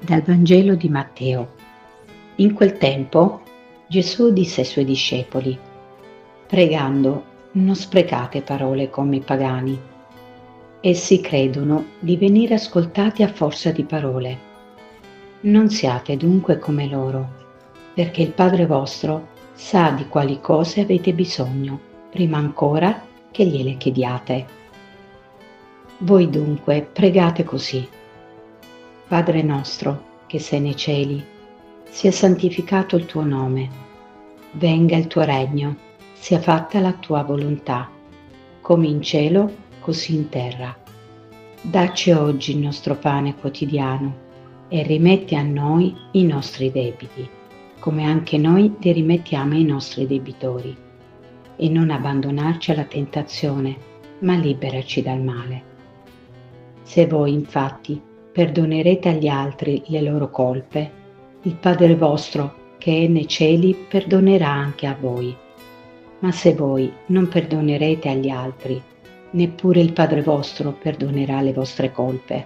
Dal Vangelo di Matteo. In quel tempo Gesù disse ai suoi discepoli: pregando, non sprecate parole come i pagani. Essi credono di venire ascoltati a forza di parole. Non siate dunque come loro, perché il Padre vostro sa di quali cose avete bisogno, prima ancora che gliele chiediate. Voi dunque pregate così: Padre nostro, che sei nei cieli, sia santificato il tuo nome, venga il tuo regno, sia fatta la tua volontà, come in cielo, così in terra. Dacci oggi il nostro pane quotidiano e rimetti a noi i nostri debiti, come anche noi li rimettiamo ai nostri debitori. E non abbandonarci alla tentazione, ma liberaci dal male. Se voi infatti perdonerete agli altri le loro colpe, il Padre vostro che è nei cieli perdonerà anche a voi. Ma se voi non perdonerete agli altri, neppure il Padre vostro perdonerà le vostre colpe.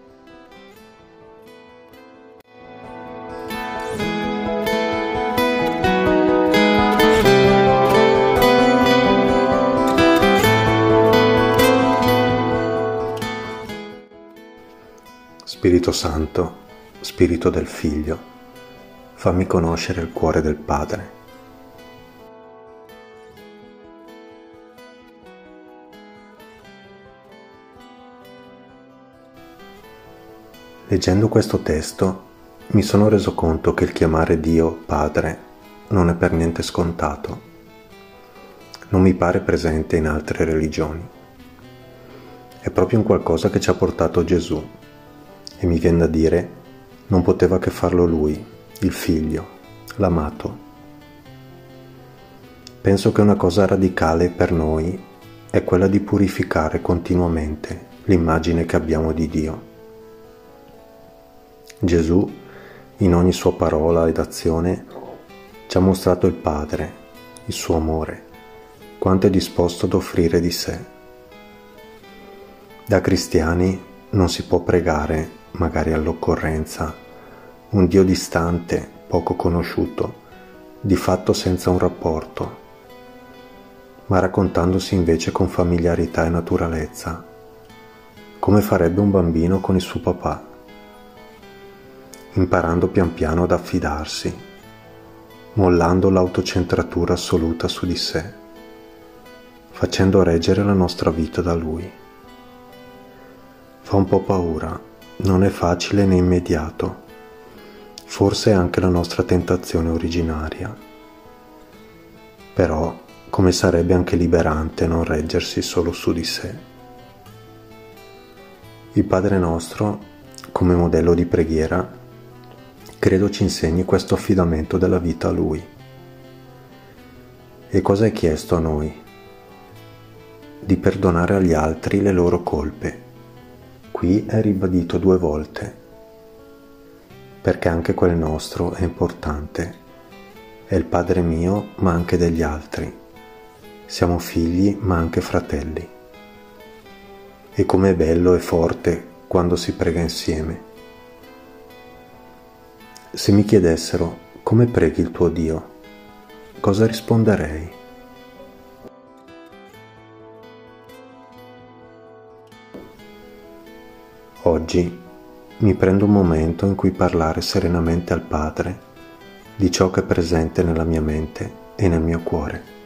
Spirito Santo, Spirito del Figlio, fammi conoscere il cuore del Padre. Leggendo questo testo mi sono reso conto che il chiamare Dio Padre non è per niente scontato. Non mi pare presente in altre religioni. È proprio un qualcosa che ci ha portato Gesù. E mi viene da dire, non poteva che farlo Lui, il Figlio, l'amato. Penso che una cosa radicale per noi è quella di purificare continuamente l'immagine che abbiamo di Dio. Gesù, in ogni sua parola ed azione, ci ha mostrato il Padre, il suo amore, quanto è disposto ad offrire di sé. Da cristiani non si può pregare, magari all'occorrenza, un Dio distante, poco conosciuto, di fatto senza un rapporto, ma raccontandosi invece con familiarità e naturalezza, come farebbe un bambino con il suo papà, imparando pian piano ad affidarsi, mollando l'autocentratura assoluta su di sé, facendo reggere la nostra vita da Lui. Fa un po' paura. Non è facile né immediato, forse è anche la nostra tentazione originaria. Però, come sarebbe anche liberante non reggersi solo su di sé. Il Padre nostro, come modello di preghiera, credo ci insegni questo affidamento della vita a Lui. E cosa è chiesto a noi? Di perdonare agli altri le loro colpe. Qui è ribadito 2 volte, perché anche quel nostro è importante. È il Padre mio, ma anche degli altri. Siamo figli, ma anche fratelli. E com'è bello e forte quando si prega insieme. Se mi chiedessero come preghi il tuo Dio, cosa risponderei? Oggi mi prendo un momento in cui parlare serenamente al Padre di ciò che è presente nella mia mente e nel mio cuore.